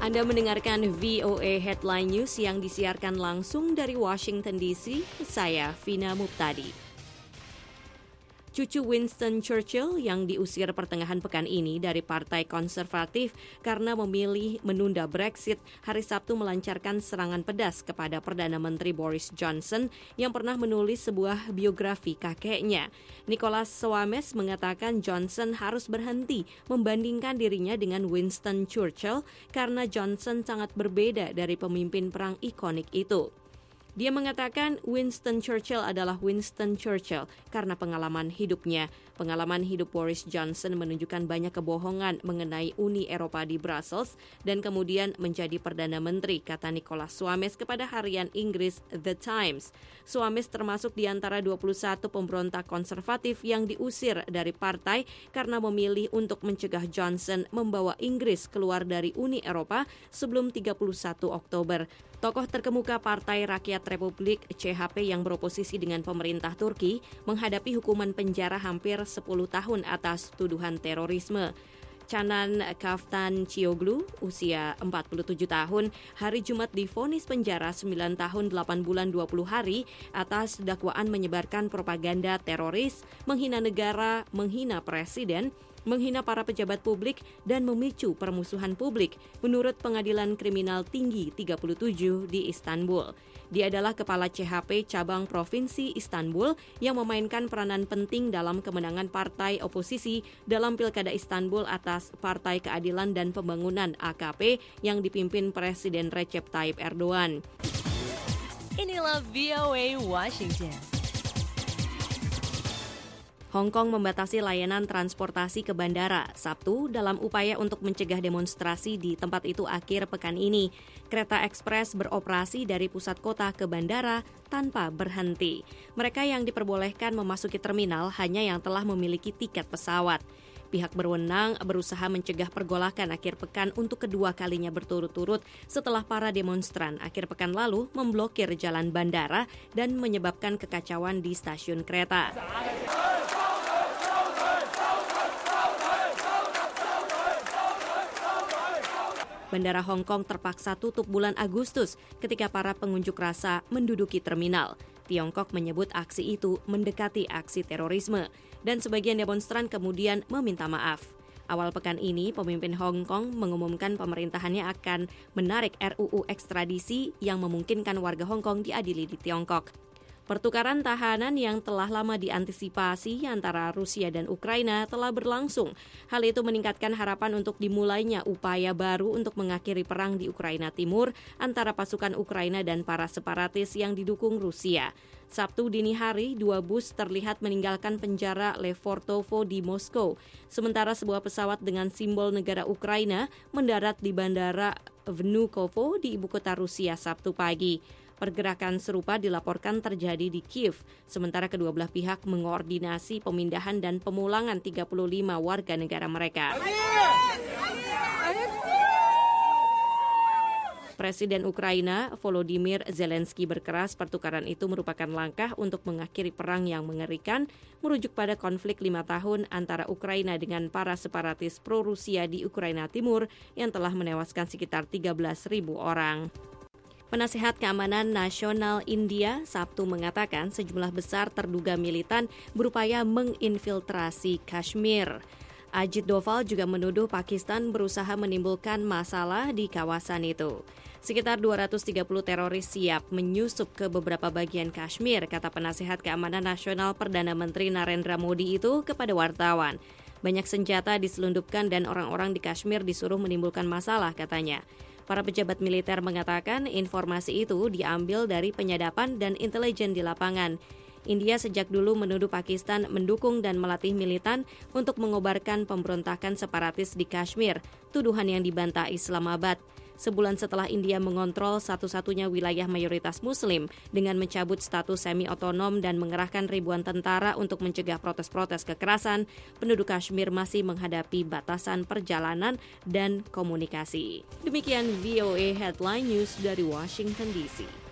Anda mendengarkan VOA Headline News yang disiarkan langsung dari Washington DC. Saya Vina Muptadi. Cucu Winston Churchill yang diusir pertengahan pekan ini dari Partai Konservatif karena memilih menunda Brexit hari Sabtu melancarkan serangan pedas kepada Perdana Menteri Boris Johnson yang pernah menulis sebuah biografi kakeknya. Nicholas Soames mengatakan Johnson harus berhenti membandingkan dirinya dengan Winston Churchill karena Johnson sangat berbeda dari pemimpin perang ikonik itu. Dia mengatakan Winston Churchill adalah Winston Churchill karena pengalaman hidupnya. Pengalaman hidup Boris Johnson menunjukkan banyak kebohongan mengenai Uni Eropa di Brussels dan kemudian menjadi Perdana Menteri, kata Nicholas Soames kepada harian Inggris The Times. Soames termasuk di antara 21 pemberontak konservatif yang diusir dari partai karena memilih untuk mencegah Johnson membawa Inggris keluar dari Uni Eropa sebelum 31 Oktober. Tokoh terkemuka Partai Rakyat Republik CHP yang beroposisi dengan pemerintah Turki menghadapi hukuman penjara hampir 10 tahun atas tuduhan terorisme. Canan Kaftancioglu, usia 47 tahun, hari Jumat divonis penjara 9 tahun 8 bulan 20 hari atas dakwaan menyebarkan propaganda teroris, menghina negara, menghina presiden, menghina para pejabat publik, dan memicu permusuhan publik, menurut Pengadilan Kriminal Tinggi 37 di Istanbul. Dia adalah kepala CHP cabang Provinsi Istanbul yang memainkan peranan penting dalam kemenangan partai oposisi dalam Pilkada Istanbul atas Partai Keadilan dan Pembangunan AKP yang dipimpin Presiden Recep Tayyip Erdogan. Inilah VOA Washington. Hong Kong membatasi layanan transportasi ke bandara Sabtu dalam upaya untuk mencegah demonstrasi di tempat itu akhir pekan ini. Kereta ekspres beroperasi dari pusat kota ke bandara tanpa berhenti. Mereka yang diperbolehkan memasuki terminal hanya yang telah memiliki tiket pesawat. Pihak berwenang berusaha mencegah pergolakan akhir pekan untuk kedua kalinya berturut-turut setelah para demonstran akhir pekan lalu memblokir jalan bandara dan menyebabkan kekacauan di stasiun kereta. Bandara Hong Kong terpaksa tutup bulan Agustus ketika para pengunjuk rasa menduduki terminal. Tiongkok menyebut aksi itu mendekati aksi terorisme dan sebagian demonstran kemudian meminta maaf. Awal pekan ini, pemimpin Hong Kong mengumumkan pemerintahannya akan menarik RUU ekstradisi yang memungkinkan warga Hong Kong diadili di Tiongkok. Pertukaran tahanan yang telah lama diantisipasi antara Rusia dan Ukraina telah berlangsung. Hal itu meningkatkan harapan untuk dimulainya upaya baru untuk mengakhiri perang di Ukraina Timur antara pasukan Ukraina dan para separatis yang didukung Rusia. Sabtu dini hari, 2 bus terlihat meninggalkan penjara Lefortovo di Moskow, sementara sebuah pesawat dengan simbol negara Ukraina mendarat di bandara Vnukovo di ibu kota Rusia Sabtu pagi. Pergerakan serupa dilaporkan terjadi di Kiev, sementara kedua belah pihak mengoordinasi pemindahan dan pemulangan 35 warga negara mereka. Presiden Ukraina Volodymyr Zelensky berkeras pertukaran itu merupakan langkah untuk mengakhiri perang yang mengerikan, merujuk pada konflik 5 tahun antara Ukraina dengan para separatis pro-Rusia di Ukraina Timur yang telah menewaskan sekitar 13.000 orang. Penasehat Keamanan Nasional India Sabtu mengatakan sejumlah besar terduga militan berupaya menginfiltrasi Kashmir. Ajit Doval juga menuduh Pakistan berusaha menimbulkan masalah di kawasan itu. Sekitar 230 teroris siap menyusup ke beberapa bagian Kashmir, kata Penasehat Keamanan Nasional Perdana Menteri Narendra Modi itu kepada wartawan. Banyak senjata diselundupkan dan orang-orang di Kashmir disuruh menimbulkan masalah, katanya. Para pejabat militer mengatakan informasi itu diambil dari penyadapan dan intelijen di lapangan. India sejak dulu menuduh Pakistan mendukung dan melatih militan untuk mengobarkan pemberontakan separatis di Kashmir, tuduhan yang dibantah Islamabad. Sebulan setelah India mengontrol satu-satunya wilayah mayoritas Muslim dengan mencabut status semi-otonom dan mengerahkan ribuan tentara untuk mencegah protes-protes kekerasan, penduduk Kashmir masih menghadapi batasan perjalanan dan komunikasi. Demikian VOA Headline News dari Washington DC.